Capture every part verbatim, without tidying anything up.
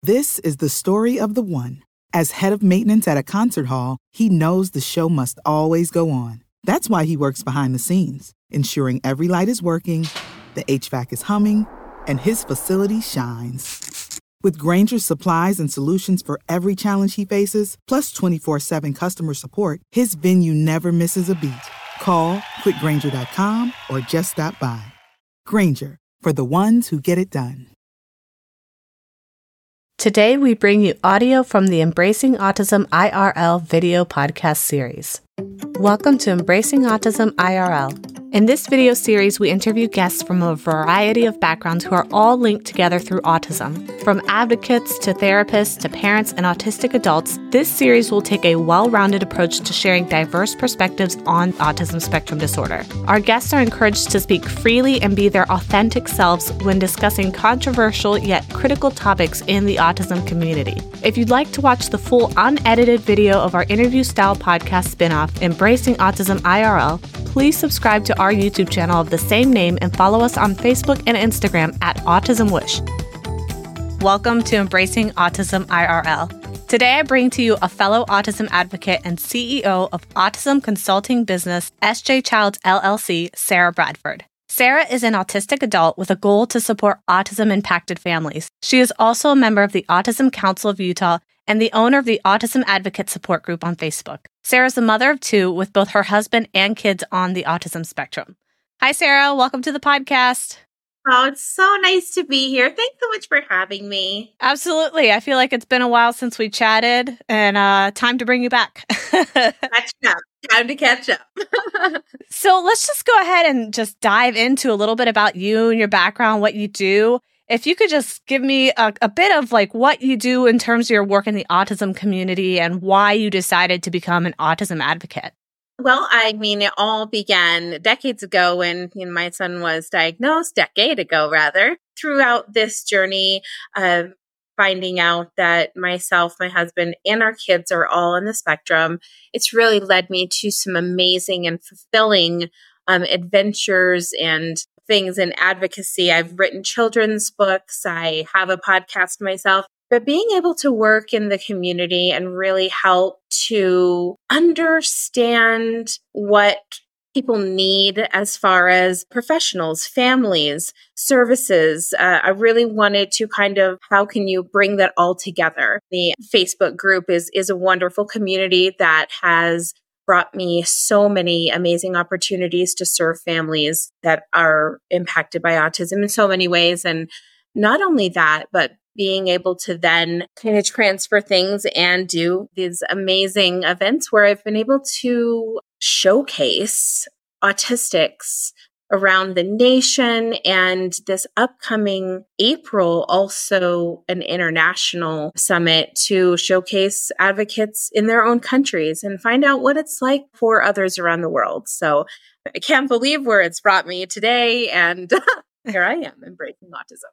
This is the story of the one. As head of maintenance at a concert hall, he knows the show must always go on. That's why he works behind the scenes, ensuring every light is working, the H V A C is humming, and his facility shines. With Grainger's supplies and solutions for every challenge he faces, plus twenty-four seven customer support, his venue never misses a beat. Call quick grainger dot com or just stop by. Grainger, for the ones who get it done. Today, we bring you audio from the Embracing Autism I R L video podcast series. Welcome to Embracing Autism I R L. In this video series, we interview guests from a variety of backgrounds who are all linked together through autism. From advocates to therapists to parents and autistic adults, this series will take a well-rounded approach to sharing diverse perspectives on autism spectrum disorder. Our guests are encouraged to speak freely and be their authentic selves when discussing controversial yet critical topics in the autism community. If you'd like to watch the full unedited video of our interview-style podcast spinoff, Embracing Autism I R L, please subscribe to our YouTube channel of the same name and follow us on Facebook and Instagram at Autism Wish. Welcome to Embracing Autism I R L. Today I bring to you a fellow autism advocate and C E O of autism consulting business S J Childs L L C, Sarah Bradford. Sarah is an autistic adult with a goal to support autism-impacted families. She is also a member of the Autism Council of Utah and the owner of the Autism Advocate Support Group on Facebook. Sarah's the mother of two with both her husband and kids on the autism spectrum. Hi, Sarah. Welcome to the podcast. Oh, it's so nice to be here. Thanks so much for having me. Absolutely. I feel like it's been a while since we chatted and uh, time to bring you back. Catch up. Time to catch up. So let's just go ahead and just dive into a little bit about you and your background, what you do. If you could just give me a, a bit of like what you do in terms of your work in the autism community and why you decided to become an autism advocate. Well, I mean, it all began decades ago when you know, my son was diagnosed, decade ago, rather. Throughout this journey of finding out that myself, my husband, and our kids are all on the spectrum, it's really led me to some amazing and fulfilling um, adventures and things in advocacy. I've written children's books. I have a podcast myself. But being able to work in the community and really help to understand what people need as far as professionals, families, services, uh, I really wanted to kind of, how can you bring that all together? The Facebook group is, is a wonderful community that has brought me so many amazing opportunities to serve families that are impacted by autism in so many ways. And not only that, but being able to then kind of transfer things and do these amazing events where I've been able to showcase autistics around the nation. And this upcoming April, also an international summit to showcase advocates in their own countries and find out what it's like for others around the world. So I can't believe where it's brought me today. And here I am embracing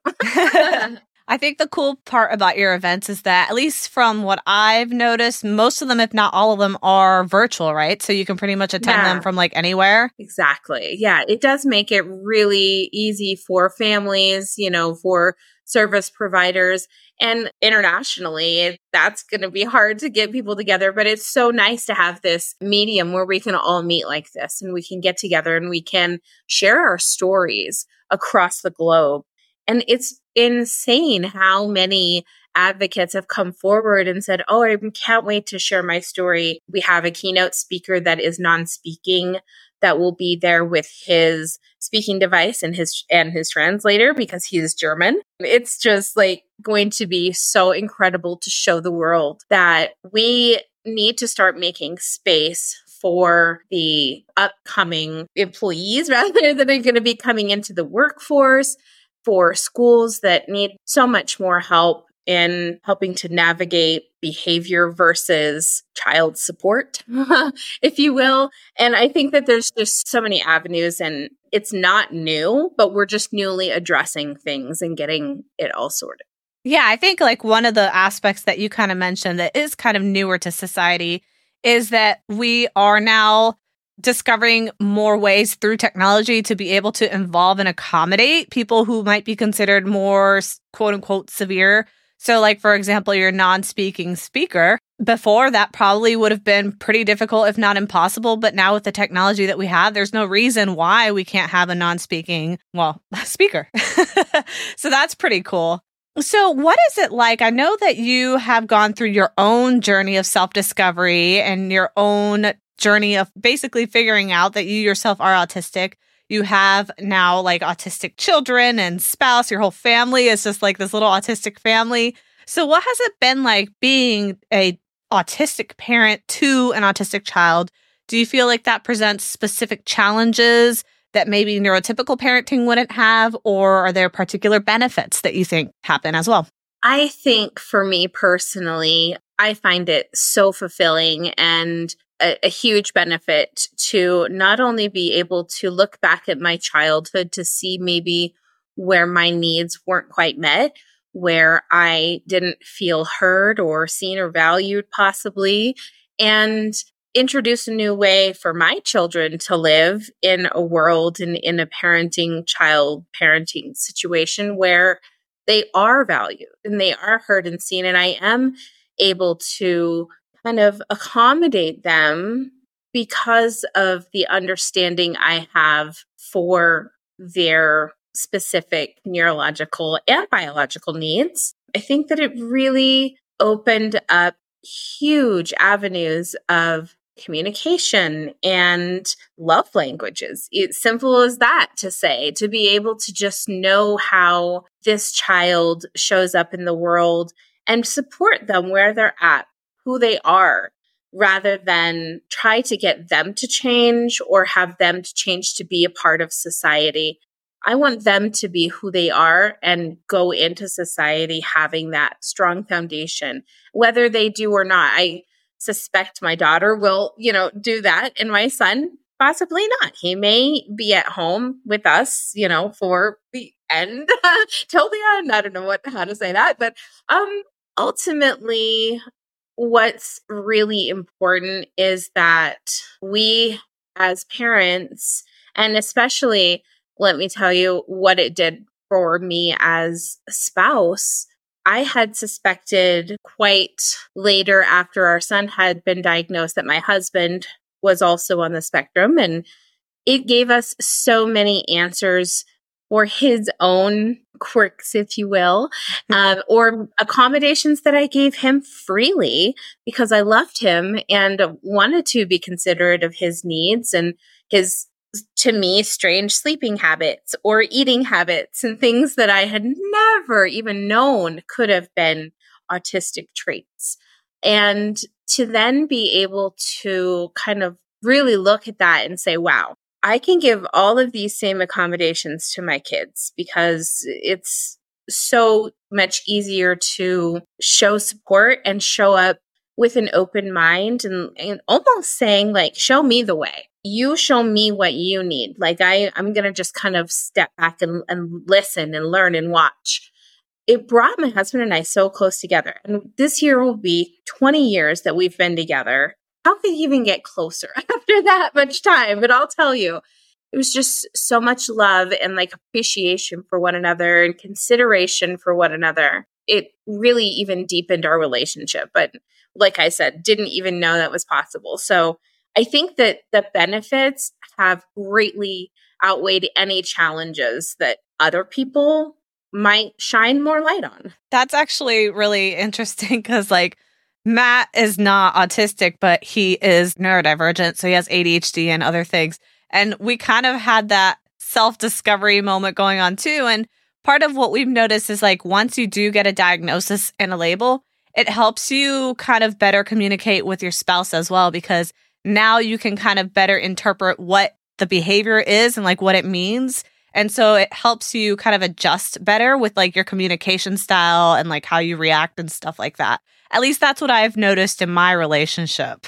autism. I think the cool part about your events is that, at least from what I've noticed, most of them, if not all of them, are virtual, right? So you can pretty much attend yeah. them from like anywhere. Exactly. Yeah, it does make it really easy for families, you know, for service providers. And internationally, that's going to be hard to get people together. But it's so nice to have this medium where we can all meet like this and we can get together and we can share our stories across the globe. And it's insane how many advocates have come forward and said, oh, I can't wait to share my story. We have a keynote speaker that is non-speaking that will be there with his speaking device and his and his translator because he is German. It's just like going to be so incredible to show the world that we need to start making space for the upcoming employees rather than are going to be coming into the workforce, for schools that need so much more help in helping to navigate behavior versus child support, if you will. And I think that there's just so many avenues and it's not new, but we're just newly addressing things and getting it all sorted. Yeah, I think like one of the aspects that you kind of mentioned that is kind of newer to society is that we are now discovering more ways through technology to be able to involve and accommodate people who might be considered more quote unquote severe So like, for example, your non-speaking speaker, before that probably would have been pretty difficult, if not impossible. But now with the technology that we have, there's no reason why we can't have a non-speaking, well, speaker. So that's pretty cool. So what is it like? I know that you have gone through your own journey of self-discovery and your own journey of basically figuring out that you yourself are autistic. You have now like autistic children and spouse. Your whole family is just like this little autistic family. So what has it been like being a autistic parent to an autistic child? Do you feel like that presents specific challenges that maybe neurotypical parenting wouldn't have, or are there particular benefits that you think happen as well? I think for me personally, I find it so fulfilling and a, a huge benefit to not only be able to look back at my childhood to see maybe where my needs weren't quite met, where I didn't feel heard or seen or valued possibly, and introduce a new way for my children to live in a world and in a parenting, child parenting situation where they are valued and they are heard and seen. And I am able to kind of accommodate them because of the understanding I have for their specific neurological and biological needs. I think that it really opened up huge avenues of communication and love languages. It's simple as that to say, to be able to just know how this child shows up in the world and support them where they're at, who they are, rather than try to get them to change or have them to change to be a part of society. I want them to be who they are and go into society having that strong foundation, whether they do or not. I suspect my daughter will, you know, do that, and my son possibly not. He may be at home with us, you know, for the end, till the end. I don't know what how to say that, but um, ultimately, what's really important is that we, as parents, and especially, let me tell you what it did for me as a spouse. I had suspected quite later after our son had been diagnosed that my husband was also on the spectrum. And it gave us so many answers for his own quirks, if you will, um, or accommodations that I gave him freely because I loved him and wanted to be considerate of his needs and his, to me, strange sleeping habits or eating habits and things that I had never even known could have been autistic traits. And to then be able to kind of really look at that and say, wow, I can give all of these same accommodations to my kids because it's so much easier to show support and show up with an open mind and, and almost saying like, show me the way. You show me what you need. Like I, I'm going to just kind of step back and, and listen and learn and watch. It brought my husband and I so close together. And this year will be twenty years that we've been together. How could you even get closer after that much time? But I'll tell you, it was just so much love and like appreciation for one another and consideration for one another. It really even deepened our relationship. But like I said, didn't even know that was possible. So I think that the benefits have greatly outweighed any challenges that other people might shine more light on. That's actually really interesting because like Matt is not autistic, but he is neurodivergent. So he has A D H D and other things. And we kind of had that self-discovery moment going on too. And part of what we've noticed is like once you do get a diagnosis and a label, it helps you kind of better communicate with your spouse as well, because now you can kind of better interpret what the behavior is and like what it means. And so it helps you kind of adjust better with like your communication style and like how you react and stuff like that. At least that's what I've noticed in my relationship.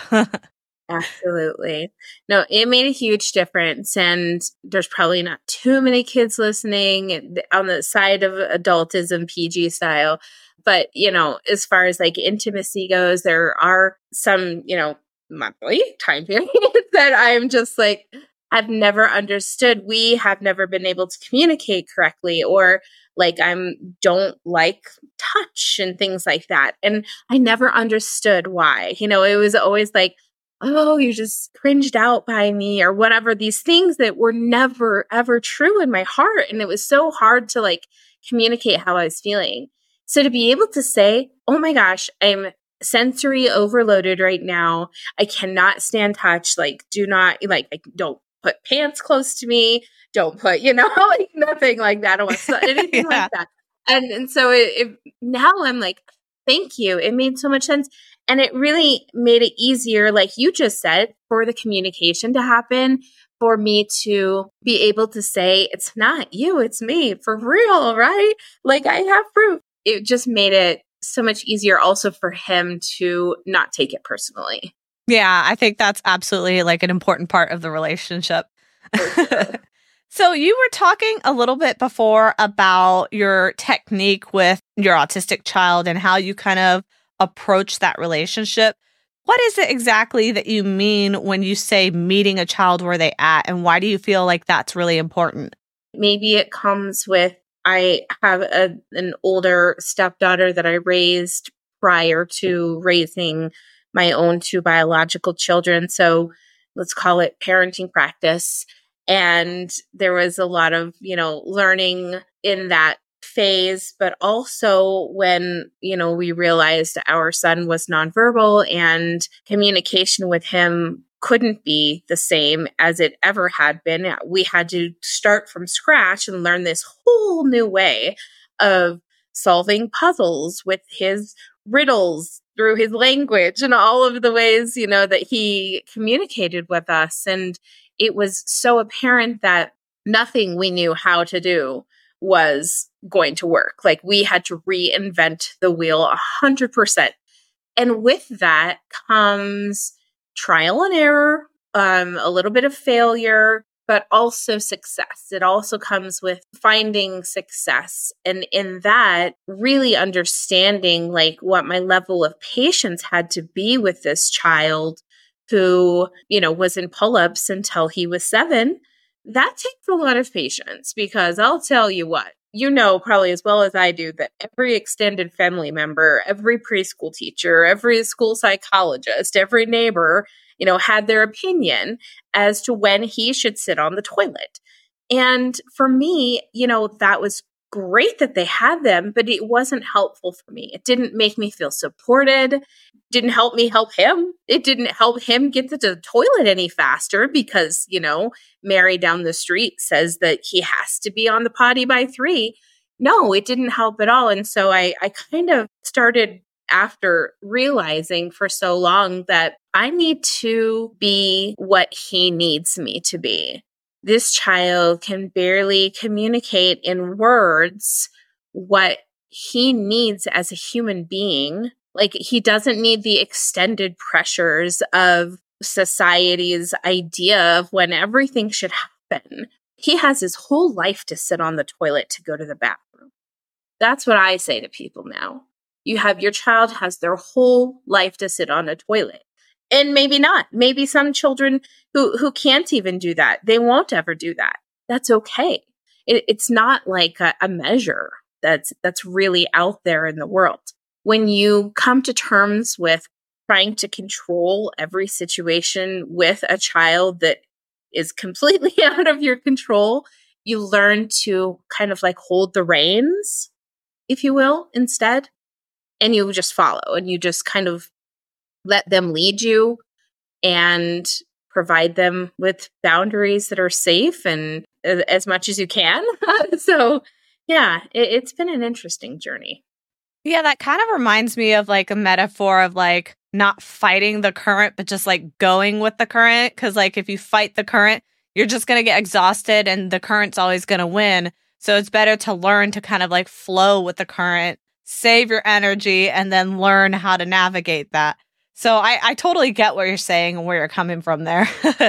Absolutely. No, it made a huge difference. And there's probably not too many kids listening on the side of adultism, P G style. But, you know, as far as like intimacy goes, there are some, you know, monthly time periods that I'm just like, I've never understood. We have never been able to communicate correctly, or Like I'm don't like touch and things like that. And I never understood why. You know, it was always like, oh, you just cringed out by me or whatever, these things that were never, ever true in my heart. And it was so hard to like communicate how I was feeling. So to be able to say, oh my gosh, I'm sensory overloaded right now. I cannot stand touch. Like, do not, like, I don't put pants close to me. Don't put, you know, like nothing like that. I don't want anything yeah. like that. And and so it, it, now I'm like, thank you. It made so much sense. And it really made it easier, like you just said, for the communication to happen, for me to be able to say, it's not you, it's me, for real, right? Like I have proof. It just made it so much easier also for him to not take it personally. Yeah, I think that's absolutely like an important part of the relationship. Sure. So you were talking a little bit before about your technique with your autistic child and how you kind of approach that relationship. What is it exactly that you mean when you say meeting a child where they at, and why do you feel like that's really important? Maybe it comes with, I have a, an older stepdaughter that I raised prior to raising my own two biological children. So let's call it parenting practice. And there was a lot of, you know, learning in that phase, but also when, you know, we realized our son was nonverbal and communication with him couldn't be the same as it ever had been. We had to start from scratch and learn this whole new way of solving puzzles with his riddles through his language and all of the ways, you know, that he communicated with us. And it was so apparent that nothing we knew how to do was going to work. Like we had to reinvent the wheel a hundred percent. And with that comes trial and error, um, a little bit of failure, but also success. It also comes with finding success. And in that, really understanding like what my level of patience had to be with this child who, you know, was in pull-ups until he was seven. That takes a lot of patience because I'll tell you what, you know, probably as well as I do, that every extended family member, every preschool teacher, every school psychologist, every neighbor, you know, had their opinion as to when he should sit on the toilet. And for me, you know, that was great that they had them, but it wasn't helpful for me. It didn't make me feel supported. Didn't help me help him. It didn't help him get to the toilet any faster because, you know, Mary down the street says that he has to be on the potty by three. No, it didn't help at all. And so I, I kind of started after realizing for so long that I need to be what he needs me to be. This child can barely communicate in words what he needs as a human being. Like he doesn't need the extended pressures of society's idea of when everything should happen. He has his whole life to sit on the toilet to go to the bathroom. That's what I say to people now. You have your child has their whole life to sit on a toilet. And maybe not. Maybe some children who, who can't even do that, they won't ever do that. That's okay. It, it's not like a, a measure that's that's really out there in the world. When you come to terms with trying to control every situation with a child that is completely out of your control, you learn to kind of like hold the reins, if you will, instead. And you just follow and you just kind of let them lead you and provide them with boundaries that are safe and uh, as much as you can. So, yeah, it, it's been an interesting journey. Yeah, that kind of reminds me of like a metaphor of like not fighting the current, but just like going with the current. Because like if you fight the current, you're just going to get exhausted and the current's always going to win. So it's better to learn to kind of like flow with the current, save your energy, and then learn how to navigate that. So I, I totally get what you're saying and where you're coming from there.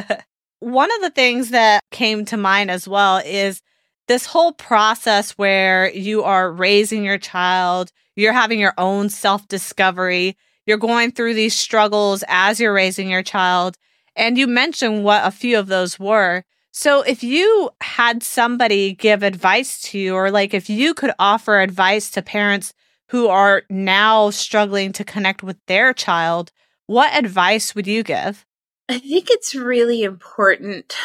One of the things that came to mind as well is this whole process where you are raising your child, you're having your own self-discovery, you're going through these struggles as you're raising your child. And you mentioned what a few of those were. So if you had somebody give advice to you, or like if you could offer advice to parents who are now struggling to connect with their child, what advice would you give? I think it's really important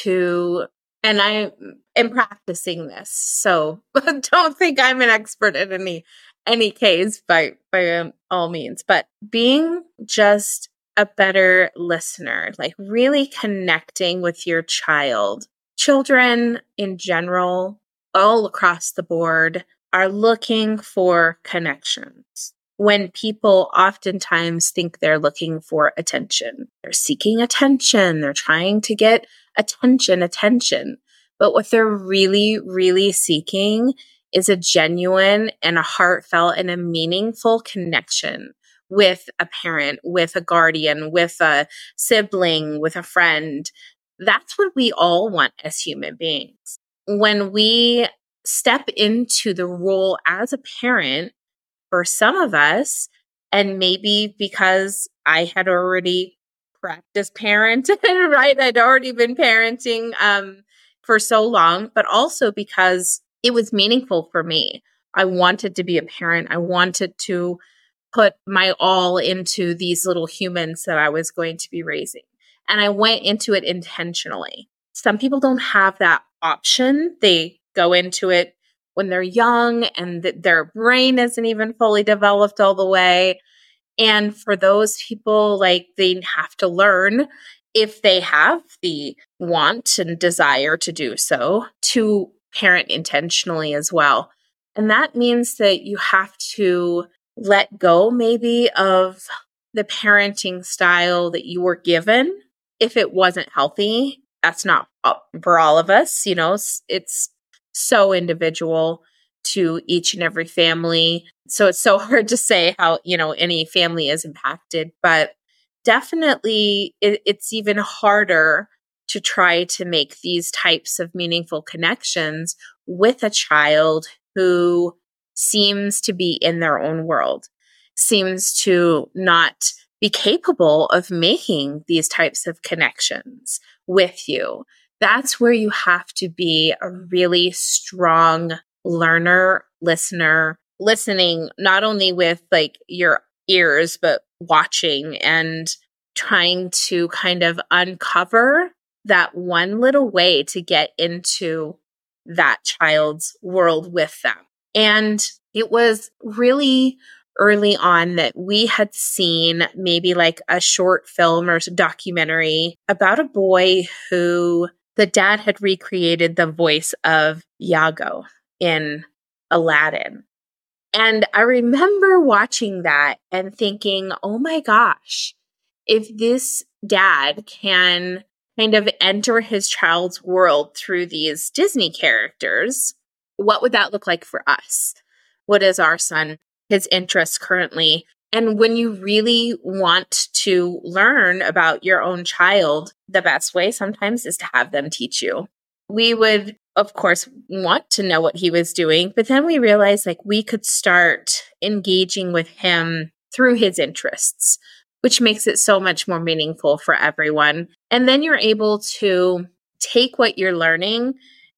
to, and I am practicing this, so don't think I'm an expert in any any case by by um, all means, but being just a better listener, like really connecting with your child. Children in general, all across the board, are looking for connections. When people oftentimes think they're looking for attention, they're seeking attention, they're trying to get attention, attention. But what they're really, really seeking is a genuine and a heartfelt and a meaningful connection with a parent, with a guardian, with a sibling, with a friend. That's what we all want as human beings. When we step into the role as a parent, for some of us, and maybe because I had already practiced parenting, right? I'd already been parenting um, for so long, but also because it was meaningful for me. I wanted to be a parent. I wanted to put my all into these little humans that I was going to be raising. And I went into it intentionally. Some people don't have that option. They go into it when they're young and th- their brain isn't even fully developed all the way. And for those people, like, they have to learn, if they have the want and desire to do so, to parent intentionally as well. And that means that you have to let go maybe of the parenting style that you were given. If it wasn't healthy, that's not for all of us. You know, it's, it's so individual to each and every family. So it's so hard to say how, you know, any family is impacted, but definitely it, it's even harder to try to make these types of meaningful connections with a child who seems to be in their own world, seems to not be capable of making these types of connections with you. That's where you have to be a really strong learner, listener, listening not only with like your ears, but watching and trying to kind of uncover that one little way to get into that child's world with them. And it was really early on that we had seen maybe like a short film or documentary about a boy who the dad had recreated the voice of Iago in Aladdin. And I remember watching that and thinking, oh my gosh, if this dad can kind of enter his child's world through these Disney characters, what would that look like for us? What is our son, his interests currently? And when you really want to learn about your own child, the best way sometimes is to have them teach you. We would, of course, want to know what he was doing, but then we realized like we could start engaging with him through his interests, which makes it so much more meaningful for everyone. And then you're able to take what you're learning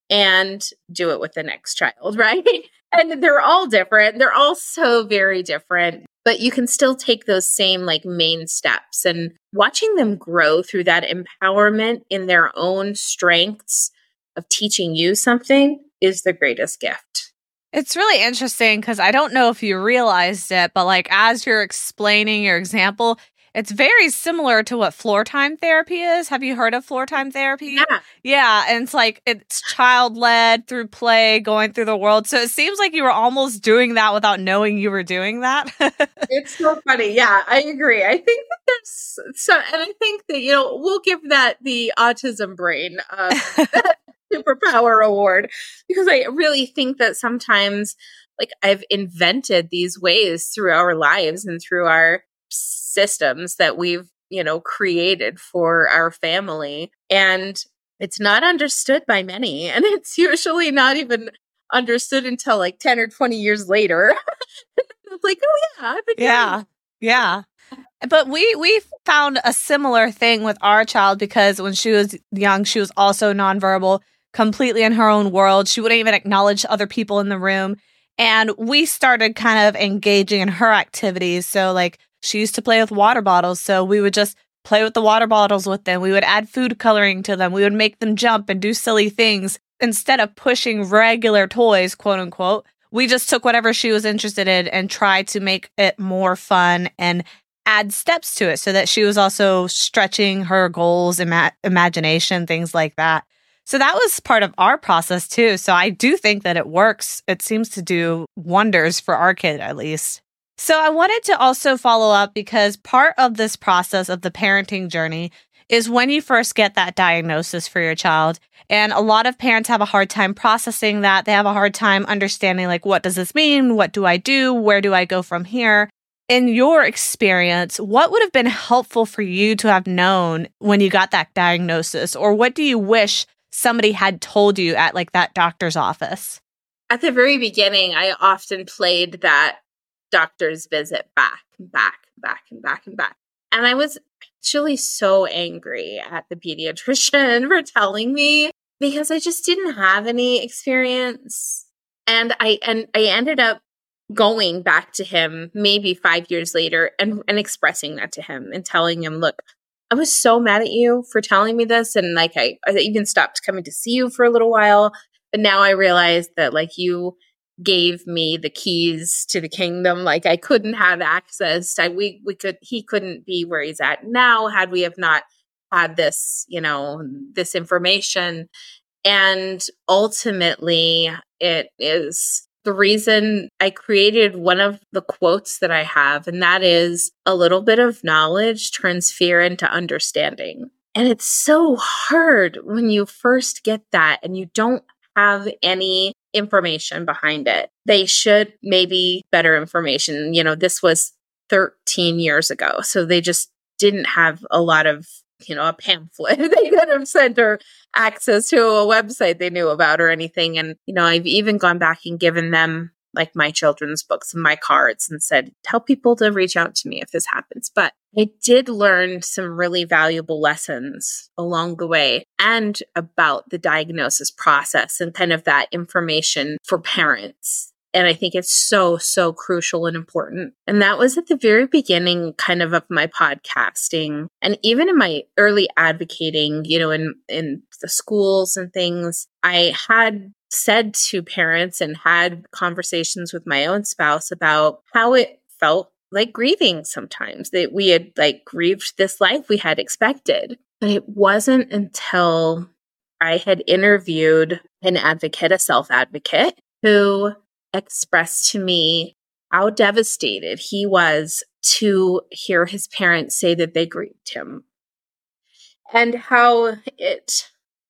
and do it with the next child, right? And they're all different. They're all so very different, but you can still take those same like main steps, and watching them grow through that empowerment in their own strengths of teaching you something is the greatest gift. It's really interesting because I don't know if you realized it, but like as you're explaining your example, it's very similar to what floor time therapy is. Have you heard of floor time therapy? Yeah. Yeah. And it's like, it's child led through play, going through the world. So it seems like you were almost doing that without knowing you were doing that. It's so funny. Yeah, I agree. I think that there's so, and I think that, you know, we'll give that the autism brain um, superpower award, because I really think that sometimes like I've invented these ways through our lives and through our systems that we've, you know, created for our family. And it's not understood by many. And it's usually not even understood until like ten or twenty years later. It's like, oh yeah, I've been yeah. Yeah. But we we found a similar thing with our child because when she was young, she was also nonverbal, completely in her own world. She wouldn't even acknowledge other people in the room. And we started kind of engaging in her activities. So like she used to play with water bottles. So we would just play with the water bottles with them. We would add food coloring to them. We would make them jump and do silly things. Instead of pushing regular toys, quote unquote, we just took whatever she was interested in and tried to make it more fun and add steps to it so that she was also stretching her goals, ima- imagination, things like that. So that was part of our process too. So I do think that it works. It seems to do wonders for our kid, at least. So I wanted to also follow up because part of this process of the parenting journey is when you first get that diagnosis for your child. And a lot of parents have a hard time processing that. They have a hard time understanding, like, what does this mean? What do I do? Where do I go from here? In your experience, what would have been helpful for you to have known when you got that diagnosis? Or what do you wish somebody had told you at like that doctor's office? At the very beginning, I often played that doctor's visit back and back and back and back and back. And I was actually so angry at the pediatrician for telling me because I just didn't have any experience. And I and I ended up going back to him maybe five years later and, and expressing that to him and telling him, look, I was so mad at you for telling me this. And like, I, I even stopped coming to see you for a little while. But now I realized that like you gave me the keys to the kingdom. Like I couldn't have access. I, we, we could, he couldn't be where he's at now had we have not had this, you know, this information. And ultimately it is the reason I created one of the quotes that I have, and that is a little bit of knowledge turns fear into understanding. And it's so hard when you first get that and you don't have any information behind it. They should maybe better information. You know, this was thirteen years ago. So they just didn't have a lot of, you know, a pamphlet they could have sent or access to a website they knew about or anything. And, you know, I've even gone back and given them like my children's books and my cards and said, tell people to reach out to me if this happens. But I did learn some really valuable lessons along the way and about the diagnosis process and kind of that information for parents. And I think it's so, so crucial and important. And that was at the very beginning kind of of my podcasting. And even in my early advocating, you know, in, in the schools and things, I had said to parents and had conversations with my own spouse about how it felt like grieving sometimes, that we had like grieved this life we had expected. But it wasn't until I had interviewed an advocate, a self-advocate, who expressed to me how devastated he was to hear his parents say that they grieved him and how it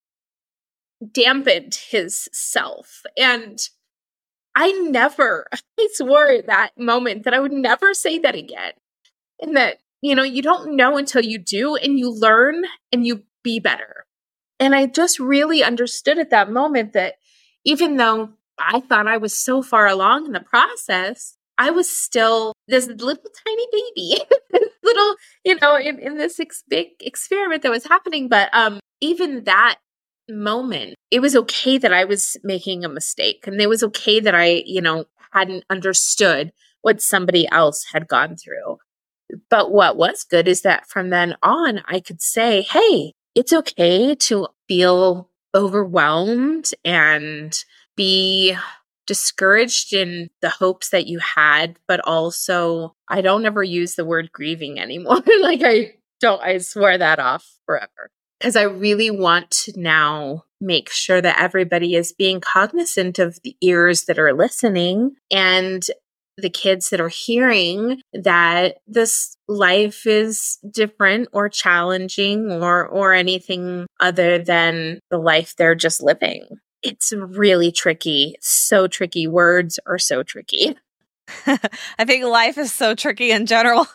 dampened his self. And I never, I swore at that moment that I would never say that again. And that, you know, you don't know until you do and you learn and you be better. And I just really understood at that moment that even though I thought I was so far along in the process, I was still this little tiny baby, this little, you know, in, in this ex- big experiment that was happening. But um, even that moment, it was okay that I was making a mistake. And it was okay that I, you know, hadn't understood what somebody else had gone through. But what was good is that from then on, I could say, hey, it's okay to feel overwhelmed and be discouraged in the hopes that you had, but also I don't ever use the word grieving anymore. Like I don't, I swear that off forever. Because I really want to now make sure that everybody is being cognizant of the ears that are listening and the kids that are hearing that this life is different or challenging or or anything other than the life they're just living. It's really tricky. So tricky. Words are so tricky. I think life is so tricky in general.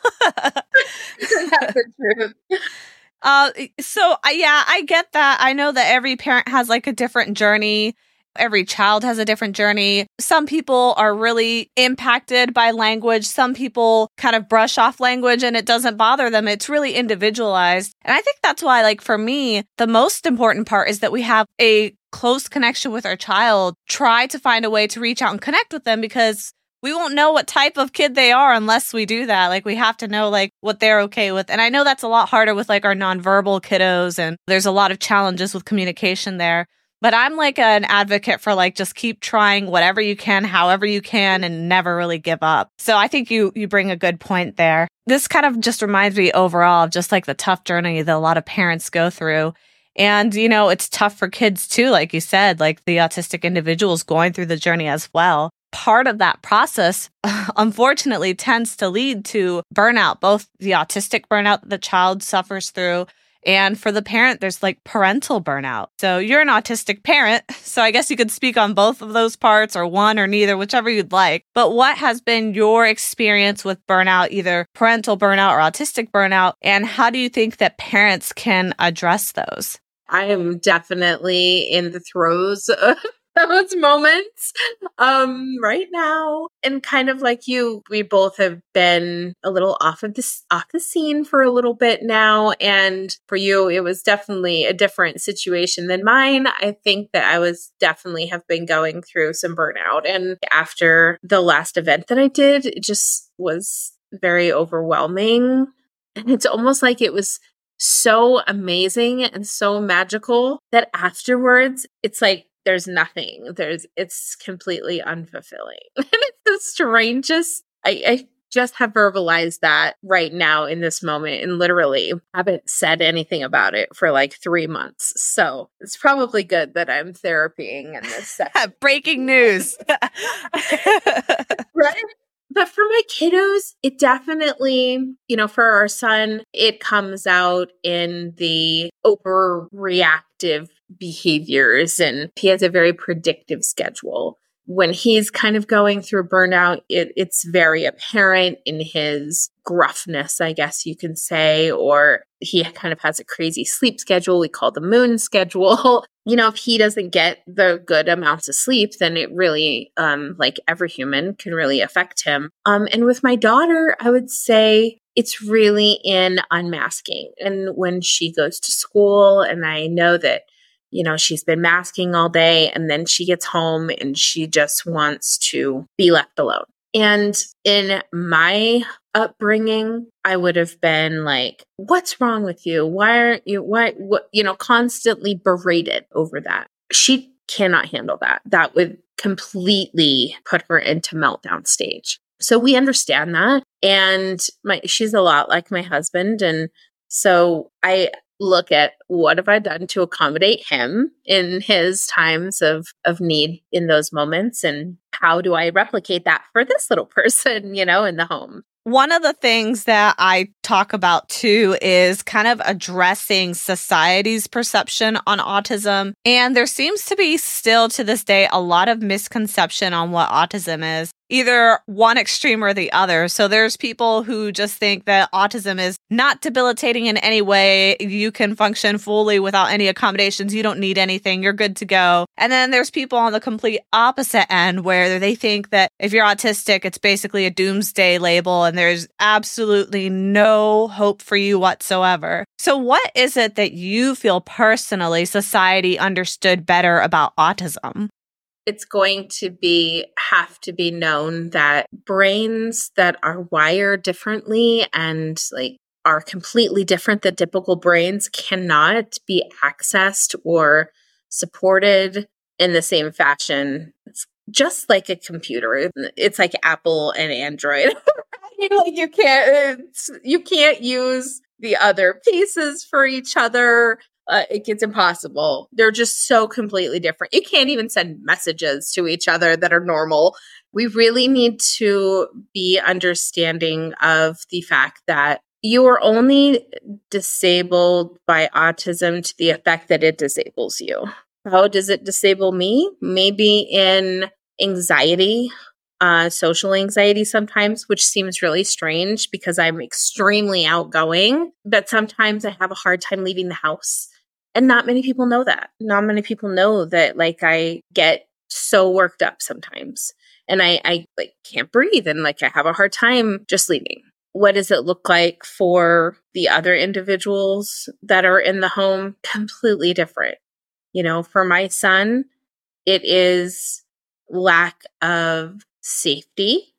That's the truth. Uh, so uh, yeah, I get that. I know that every parent has like a different journey. Every child has a different journey. Some people are really impacted by language. Some people kind of brush off language and it doesn't bother them. It's really individualized. And I think that's why, like, for me, the most important part is that we have a close connection with our child. Try to find a way to reach out and connect with them, because we won't know what type of kid they are unless we do that. Like, we have to know, like, what they're okay with. And I know that's a lot harder with, like, our nonverbal kiddos, and there's a lot of challenges with communication there. But I'm like an advocate for, like, just keep trying whatever you can, however you can, and never really give up. So I think you you bring a good point there. This kind of just reminds me overall of just like the tough journey that a lot of parents go through. And, you know, it's tough for kids too, like you said, like the autistic individuals going through the journey as well. Part of that process, unfortunately, tends to lead to burnout, both the autistic burnout that the child suffers through, and for the parent, there's like parental burnout. So you're an autistic parent, so I guess you could speak on both of those parts, or one or neither, whichever you'd like. But what has been your experience with burnout, either parental burnout or autistic burnout, and how do you think that parents can address those? I am definitely in the throes of those moments um, right now. And kind of like you, we both have been a little off of this, off the scene for a little bit now. And for you, it was definitely a different situation than mine. I think that I was definitely have been going through some burnout. And after the last event that I did, it just was very overwhelming. And it's almost like it was so amazing and so magical that afterwards, it's like, there's nothing. There's, it's completely unfulfilling. And it's the strangest. I, I just have verbalized that right now in this moment, and literally haven't said anything about it for like three months. So it's probably good that I'm therapying in this session. Breaking news. Right? But for my kiddos, it definitely, you know, for our son, it comes out in the overreactive behaviors, and he has a very predictive schedule. When he's kind of going through burnout, it, it's very apparent in his gruffness, I guess you can say, or he kind of has a crazy sleep schedule. We call the moon schedule. You know, if he doesn't get the good amounts of sleep, then it really, um, like every human, can really affect him. Um, and with my daughter, I would say it's really in unmasking. And when she goes to school, and I know that, you know, she's been masking all day, and then she gets home and she just wants to be left alone. And in my upbringing, I would have been like, what's wrong with you? Why aren't you, why, what, you know, constantly berated over that. She cannot handle that. That would completely put her into meltdown stage. So we understand that. And my, she's a lot like my husband. And so I look at what have I done to accommodate him in his times of, of need in those moments, and how do I replicate that for this little person, you know, in the home. One of the things that I talk about too is kind of addressing society's perception on autism. And there seems to be still to this day a lot of misconception on what autism is, either one extreme or the other. So there's people who just think that autism is not debilitating in any way. You can function fully without any accommodations. You don't need anything. You're good to go. And then there's people on the complete opposite end where they think that if you're autistic, it's basically a doomsday label and there's absolutely no hope for you whatsoever. So what is it that you feel personally society understood better about autism? It's going to be have to be known that brains that are wired differently and like are completely different than typical brains cannot be accessed or supported in the same fashion. It's just like a computer. It's like Apple and Android. Like you can't it's, you can't use the other pieces for each other. Uh, it gets impossible. They're just so completely different. You can't even send messages to each other that are normal. We really need to be understanding of the fact that you are only disabled by autism to the effect that it disables you. How does it disable me? Maybe in anxiety, uh, social anxiety sometimes, which seems really strange because I'm extremely outgoing, but sometimes I have a hard time leaving the house. And not many people know that. Not many people know that, like, I get so worked up sometimes. And I, I like can't breathe and like I have a hard time just leaving. What does it look like for the other individuals that are in the home? Completely different. You know, for my son, it is lack of safety.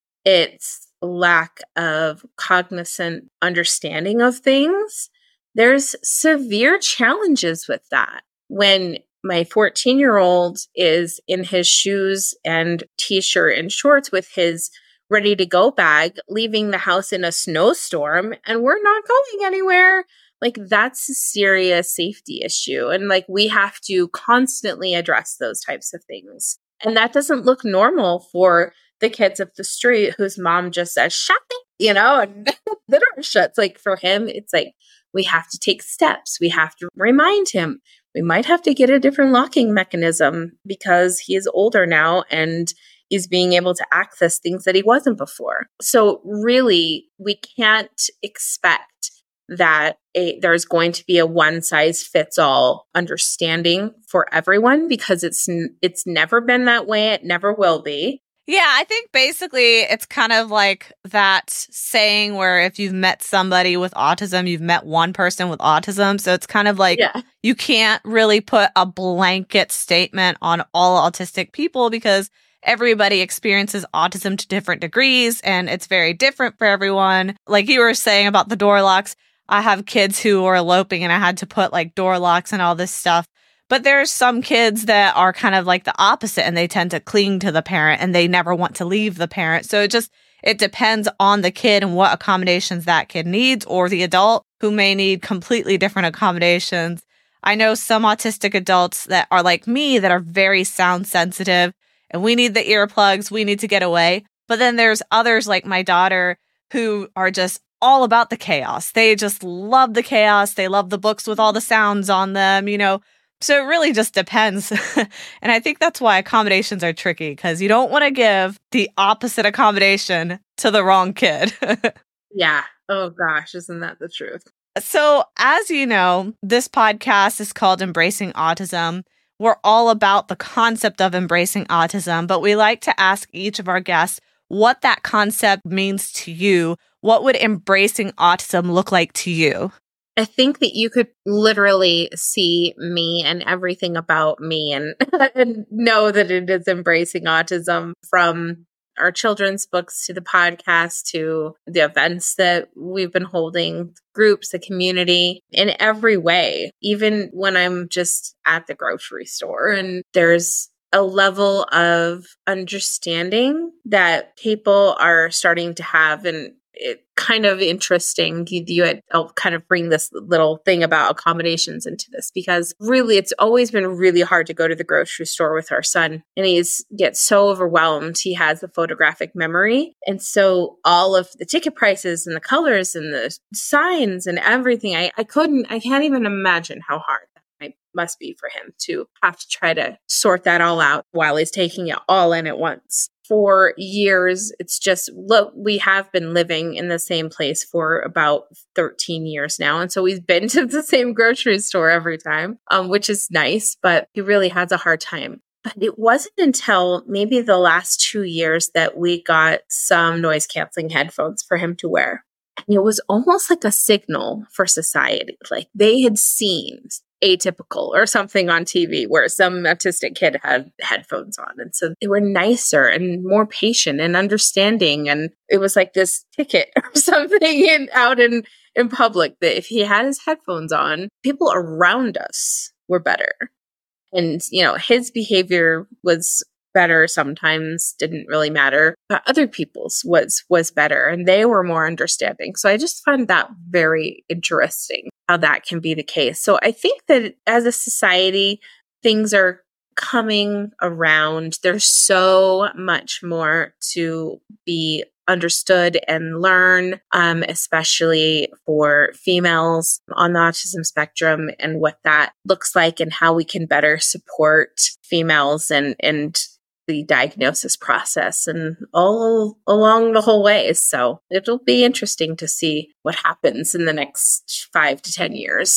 It's lack of cognizant understanding of things. There's severe challenges with that. When my fourteen-year-old is in his shoes and t-shirt and shorts with his ready-to-go bag, leaving the house in a snowstorm, and we're not going anywhere, like that's a serious safety issue. And like we have to constantly address those types of things. And that doesn't look normal for the kids up the street whose mom just says, shut it, you know, and the door shuts. Like for him, it's like we have to take steps. We have to remind him. We might have to get a different locking mechanism because he is older now and is being able to access things that he wasn't before. So really, we can't expect that a, there's going to be a one size fits all understanding for everyone because it's it's never been that way. It never will be. Yeah, I think basically it's kind of like that saying where if you've met somebody with autism, you've met one person with autism. So it's kind of like yeah. you can't really put a blanket statement on all autistic people because everybody experiences autism to different degrees and it's very different for everyone. Like you were saying about the door locks, I have kids who are eloping and I had to put like door locks and all this stuff. But there's some kids that are kind of like the opposite and they tend to cling to the parent and they never want to leave the parent. So it just, it depends on the kid and what accommodations that kid needs or the adult who may need completely different accommodations. I know some autistic adults that are like me that are very sound sensitive and we need the earplugs, we need to get away. But then there's others like my daughter who are just all about the chaos. They just love the chaos. They love the books with all the sounds on them, you know. So it really just depends. And I think that's why accommodations are tricky because you don't want to give the opposite accommodation to the wrong kid. Yeah. Oh gosh, isn't that the truth? So as you know, this podcast is called Embracing Autism. We're all about the concept of embracing autism, but we like to ask each of our guests what that concept means to you. What would embracing autism look like to you? I think that you could literally see me and everything about me and, and know that it is embracing autism, from our children's books to the podcast to the events that we've been holding, groups, the community, in every way. Even when I'm just at the grocery store and there's a level of understanding that people are starting to have, and it kind of interesting. You, you had, I'll kind of bring this little thing about accommodations into this because really it's always been really hard to go to the grocery store with our son, and he's gets so overwhelmed. He has the photographic memory. And so all of the ticket prices and the colors and the signs and everything, I, I couldn't, I can't even imagine how hard that must be for him to have to try to sort that all out while he's taking it all in at once. For years, it's just, look, we have been living in the same place for about thirteen years now. And so we've been to the same grocery store every time, um, which is nice, but he really has a hard time. But it wasn't until maybe the last two years that we got some noise canceling headphones for him to wear. And it was almost like a signal for society. Like they had seen Atypical or something on T V where some autistic kid had headphones on. And so they were nicer and more patient and understanding. And it was like this ticket or something in, out in, in public that if he had his headphones on, people around us were better. And, you know, his behavior was better sometimes, didn't really matter, but other people's was was better and they were more understanding. So I just find that very interesting how that can be the case. So I think that as a society, things are coming around. There's so much more to be understood and learn, um, especially for females on the autism spectrum and what that looks like and how we can better support females and and the diagnosis process and all along the whole way. So it'll be interesting to see what happens in the next five to ten years.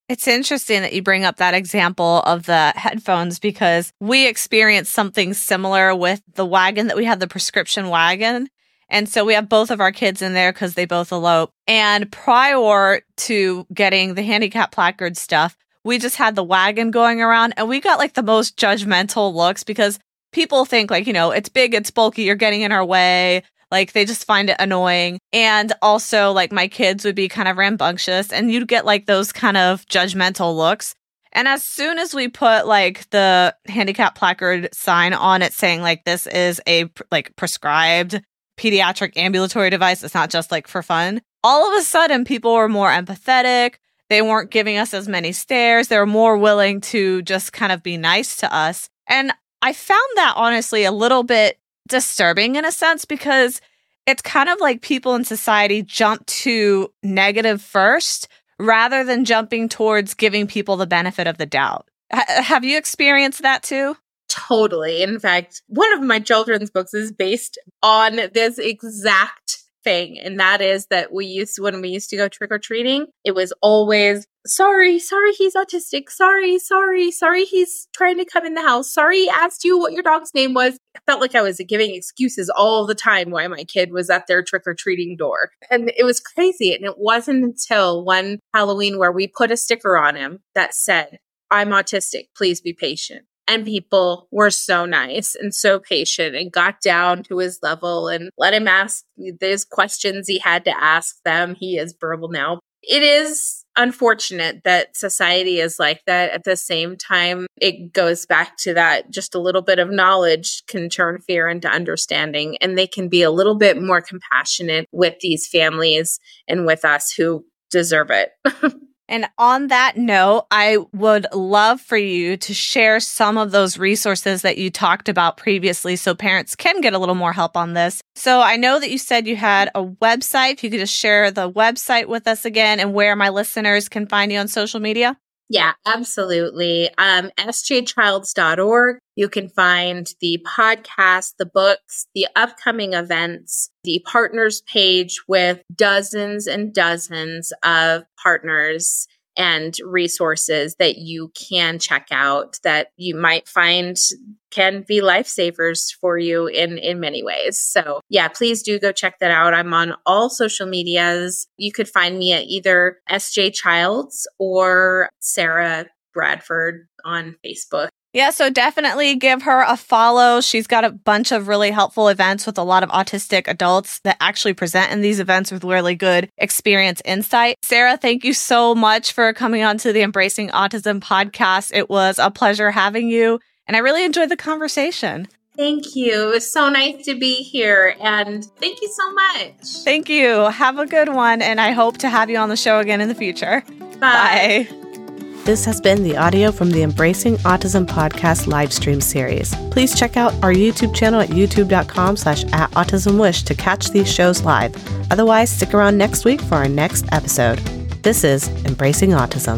It's interesting that you bring up that example of the headphones because we experienced something similar with the wagon that we had, the prescription wagon. And so we have both of our kids in there because they both elope. And prior to getting the handicap placard stuff, we just had the wagon going around and we got like the most judgmental looks because people think like, you know, it's big, it's bulky, you're getting in our way. Like they just find it annoying. And also like my kids would be kind of rambunctious and you'd get like those kind of judgmental looks. And as soon as we put like the handicap placard sign on it saying like this is a like prescribed pediatric ambulatory device, it's not just like for fun, all of a sudden people were more empathetic. They weren't giving us as many stares. They were more willing to just kind of be nice to us. And I found that honestly a little bit disturbing in a sense because it's kind of like people in society jump to negative first rather than jumping towards giving people the benefit of the doubt. H- have you experienced that too? Totally. In fact, one of my children's books is based on this exact thing. And that is that we used, when we used to go trick-or-treating, it was always, sorry, sorry, he's autistic. Sorry, sorry, sorry, he's trying to come in the house. Sorry, he asked you what your dog's name was. I felt like I was giving excuses all the time why my kid was at their trick-or-treating door. And it was crazy. And it wasn't until one Halloween where we put a sticker on him that said, I'm autistic, please be patient. And people were so nice and so patient and got down to his level and let him ask those questions he had to ask them. He is verbal now. It is unfortunate that society is like that. At the same time, it goes back to that just a little bit of knowledge can turn fear into understanding. And they can be a little bit more compassionate with these families and with us who deserve it. And on that note, I would love for you to share some of those resources that you talked about previously so parents can get a little more help on this. So I know that you said you had a website. If you could just share the website with us again and where my listeners can find you on social media. Yeah, absolutely. Um, S J childs dot org. You can find the podcast, the books, the upcoming events, the partners page with dozens and dozens of partners and resources that you can check out that you might find can be lifesavers for you in, in many ways. So yeah, please do go check that out. I'm on all social medias. You could find me at either S J Childs or Sarah Bradford on Facebook. Yeah, so definitely give her a follow. She's got a bunch of really helpful events with a lot of autistic adults that actually present in these events with really good experience insight. Sarah, thank you so much for coming on to the Embracing Autism podcast. It was a pleasure having you, and I really enjoyed the conversation. Thank you. It was so nice to be here, and thank you so much. Thank you. Have a good one, and I hope to have you on the show again in the future. Bye. Bye. This has been the audio from the Embracing Autism podcast live stream series. Please check out our YouTube channel at youtube.com slash at autismwish to catch these shows live. Otherwise, stick around next week for our next episode. This is Embracing Autism.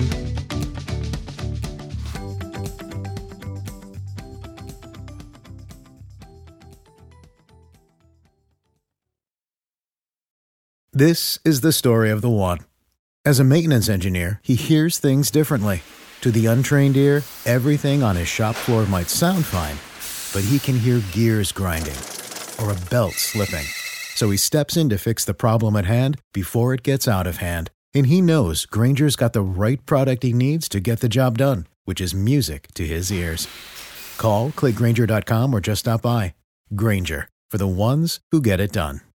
This is the story of the one. As a maintenance engineer, he hears things differently. To the untrained ear, everything on his shop floor might sound fine, but he can hear gears grinding or a belt slipping. So he steps in to fix the problem at hand before it gets out of hand. And he knows Grainger's got the right product he needs to get the job done, which is music to his ears. Call, click Grainger dot com, or just stop by. Grainger, for the ones who get it done.